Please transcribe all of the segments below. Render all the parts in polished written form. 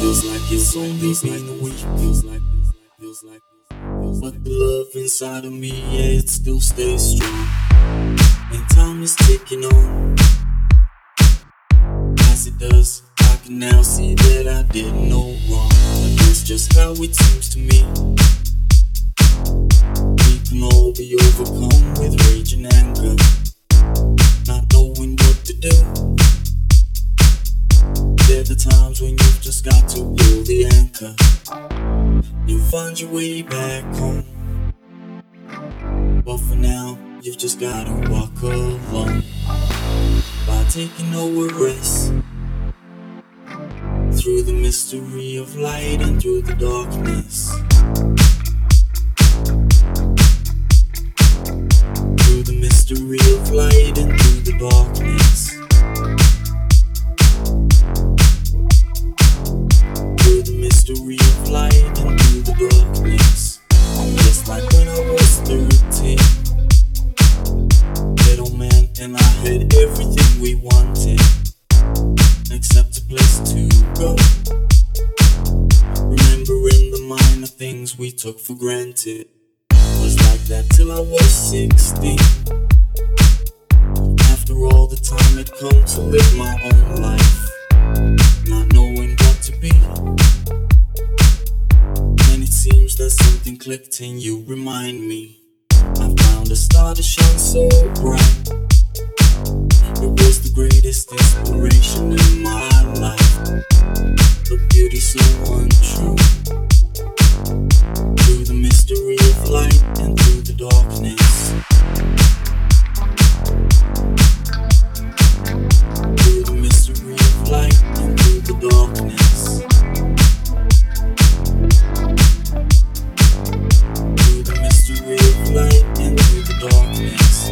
feels like it's only been a week. Feels like, but the love inside of me, yeah, it still stays strong. And time is ticking on, as it does. I can now see that I did no wrong. But that's just how it seems to me. We can all be overcome with rage and anger, not knowing what to do. There are the times when you've just got to blow the anchor. You'll find your way back home, but for now, you've just gotta walk alone. By taking no risk, through the mystery of light and through the darkness. Through the mystery of light and through the darkness. Through the mystery of light and through the darkness. Just like when I was 13, little man, and I had everything we wanted, except a place to go. Remembering the minor things we took for granted. Was like that till I was 16. After all the time had come to live my own life, not knowing what to be. And it seems that something clicked and you remind me. I found a star to shine so bright. It was the greatest inspiration in my life. The beauty so untrue. Through the mystery of light and through the darkness. Through the mystery of light and through the darkness. Through the mystery of light and through the darkness.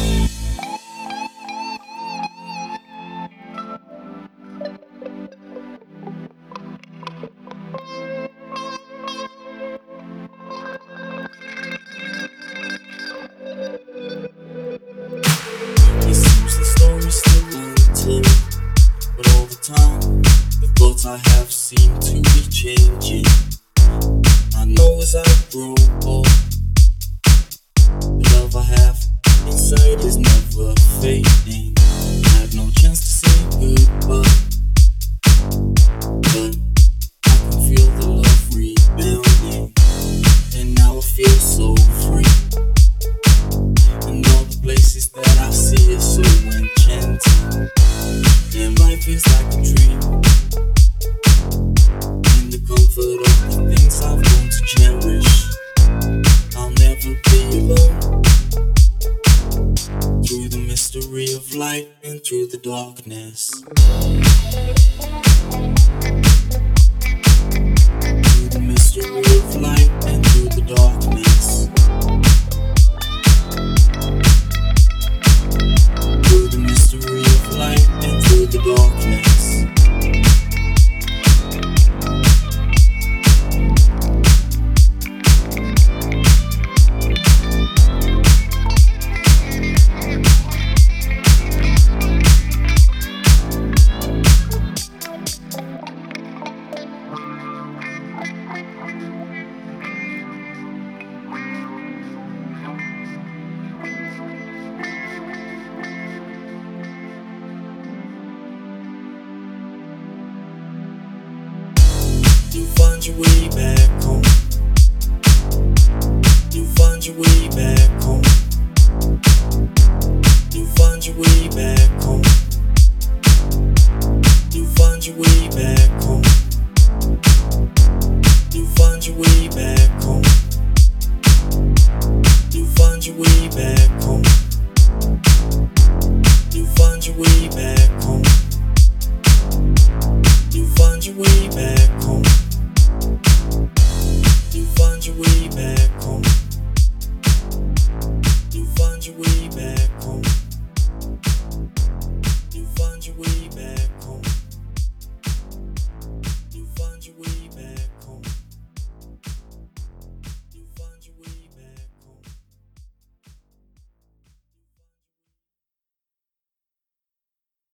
It seems the story's still untold, but all the time, the thoughts I have seem to be changing. I know as I grow old, the love I have inside is never fading. I have no chance to say goodbye, but I can feel the love rebounding, and now I feel so free. And all the places that I see are so enchanting, and life is like a dream. In the comfort of the things I've grown to cherish, I'll never be alone. Through the mystery of light and through the darkness. Through the mystery of light and through the darkness. Through the mystery of light and through the darkness. You find your way back home. You find your way back home. You find your way back home. You find your way back home. You find your way back home. You find your way back home. You find your way back home. You find your way back home. You find your way back home. You find your way back home. You find your way back.